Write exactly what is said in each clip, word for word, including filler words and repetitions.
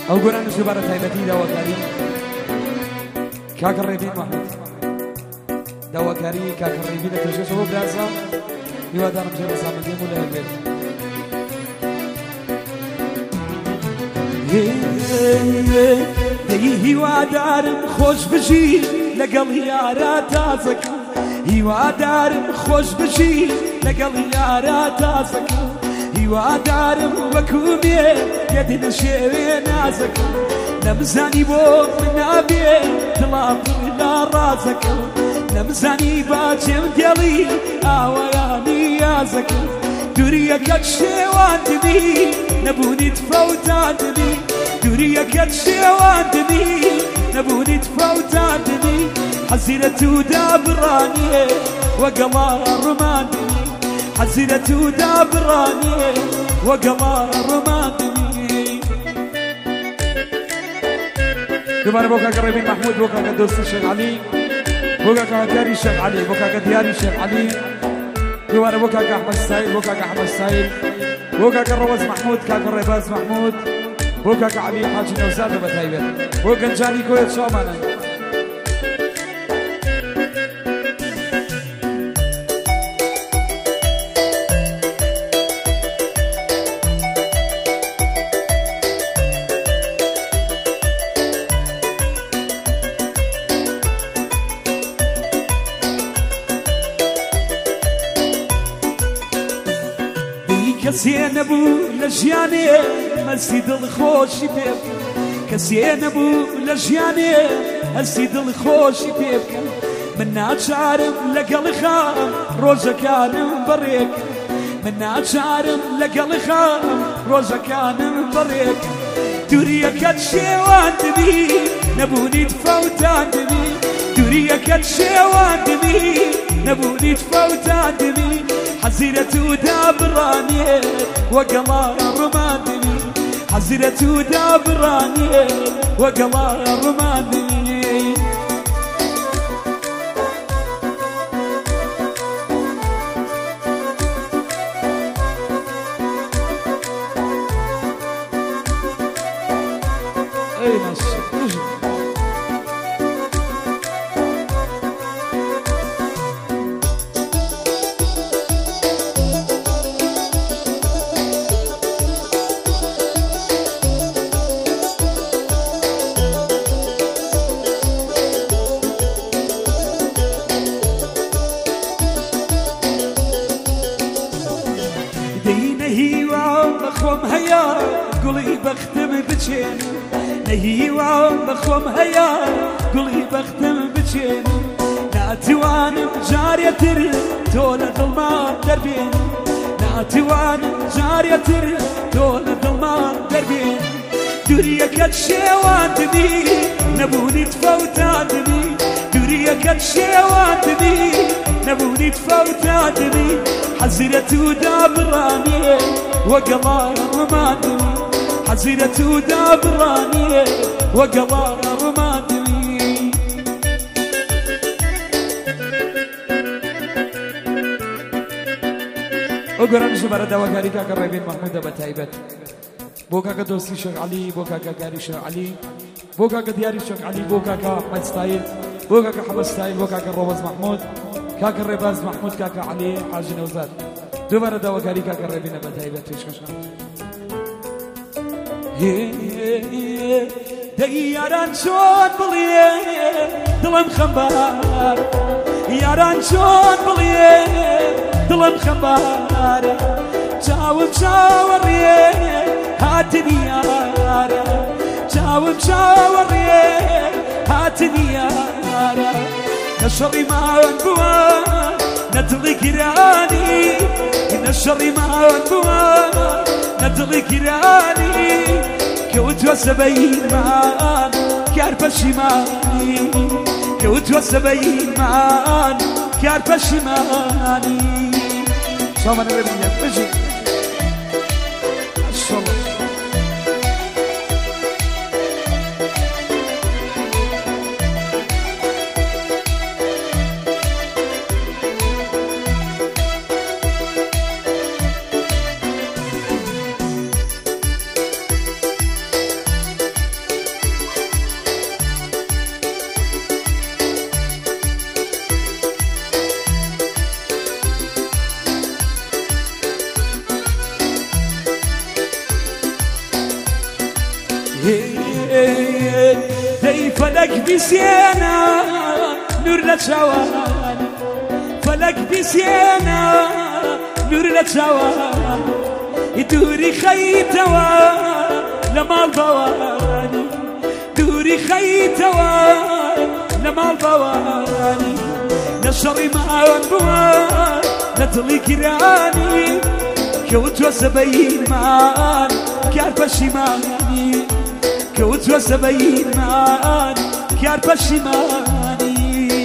او قران زباره تايبتي دواكاري كاكر ريبين محمود دواكاري كاكر ريبين تشوش هو براسا يوادار مجرد صامدين ولا هبيت دي هوادار خوش بشي لقل يارات ازك هوادار خوش بشي لقل يارات ازك هوادار وكومي يدن شوي نازك نمزاني بو منابي طلاب لا رازك نمزاني باجم ديالي اوياني يازك دوريا كتشوان دبي نبوني تفوتان دبي دوريا كتشوان دبي نبوني تفوتان دبي حزيرة دابراني وقمار رمان دبي حزيرة دابراني وقمار رمان دبي دوباره بوكا قريبين محمود بوكا قد دوست الشيخ علي بوكا قد دياري الشيخ علي بوكا قد دياري الشيخ علي دوباره بوكا قد احمد السايل بوكا قد احمد السايل بوكا قد روز محمود كاك الرباز محمود بوكا قد علي حاجي نوزاد بتايبه بوكا جاني كويت شومانا كسين ابو لجياني مسجد الخوش بيبك كسين ابو لجياني مسجد الخوش بيبك منا شارم لقل خام روزا كان بريك منا شارم لقل خام روزا كان بريك دوريا كتشيوان دبي نبوني تفوتان دبي دوريا كتشيوان دبي نبوني تفوتان دبي حزيرة دابراني وقمار رمادني حزيرة دابراني وقمار رمادني اي ماشي بخوم هيا قولي بختم بجين نهي وعم بخوم هيا قولي بختم بجين ناتوان جارية تر تولى ظلمان دربين ناتوان جارية تر تولى ظلمان دربين دوريا كتشيوان دبي نبوني تفوتان دبي دوريا كتشيوان دبي نبوني تفوتان دبي حزيرة دابراني وقمار رمادني حزيرة دابراني وقمار رمادني اقرا زبرة دواكاري كاكا ريبين محمود بتايبت بوكا كدوسي شيخ علي بوكا كاكاري شيخ علي بوكا كدياري شيخ علي بوكا كاحمد ستايل بوكا كحمد ستايل بوكا كروز محمود كاكا الرباز محمود كاكا علي حاجي نوزاد دوباره دواكاري كاكا ريبين بتايبت تشكشكا ياران شون بليه دلم خمبار ياران شون بليه دلم خمبار جاوب شاوريه هاتني يارا جاوب شاوريه هاتني يارا نشري ما انبوا ندلي كراني نشري ما انبوا ندلي كراني كوت وسبعين مان كارب شماني كوت وسبعين مان كارب شماني شو ما نبي نجي شو دي فلك بسيانا نور لتشوان فلك بسيانا نور لتشوان دوري خيتوا لما البواني دوري خيتوا لما البواني نشري مع البوان نطلي كراني كوت وسبعين مان كارب الشماني كوت وسبعين مان كارب الشماني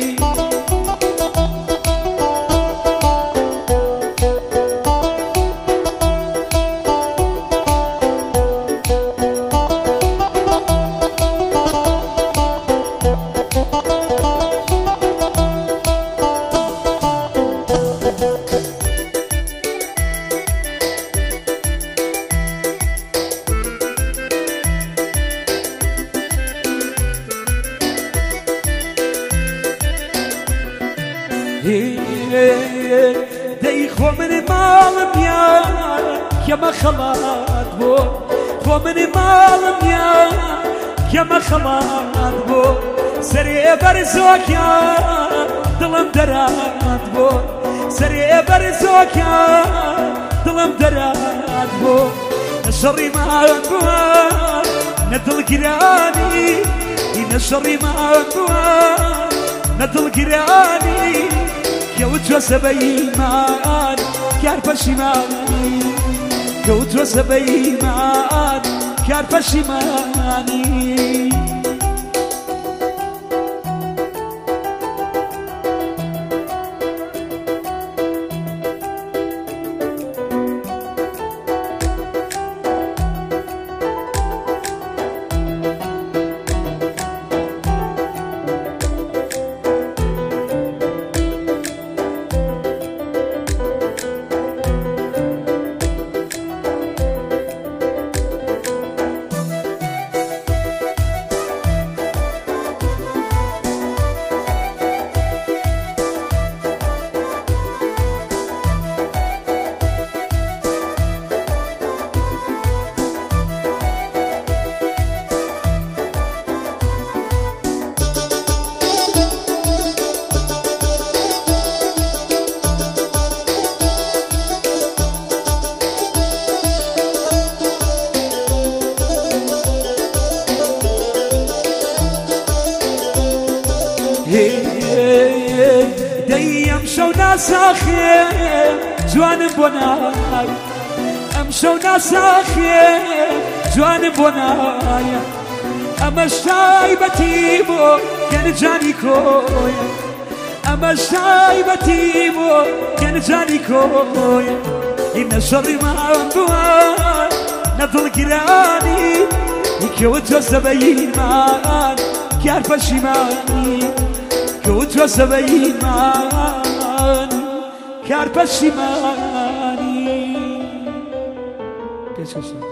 دي خو من مال ميان كما خلات بو خو من مال ميان كما خلات بو سري برزوك يا دلم درات بو سري برزوك يا دلم درات بو نشري ما بو ندل قراني نشري ما بو ندل قراني كوت وسبعين مان كارب الشماني كوت وسبعين مان كارب الشماني دي امشوا ناس اخير جوان بناي امشوا ناس اخير جوان بناي اما الشايبتي بو كان جاني كويا اما الشايبتي بو كان جاني كويا ان الشر ما بوان نضل قراني كوت وسبعين مان كارب الشماني كوت وسبعين مان كارب الشماني.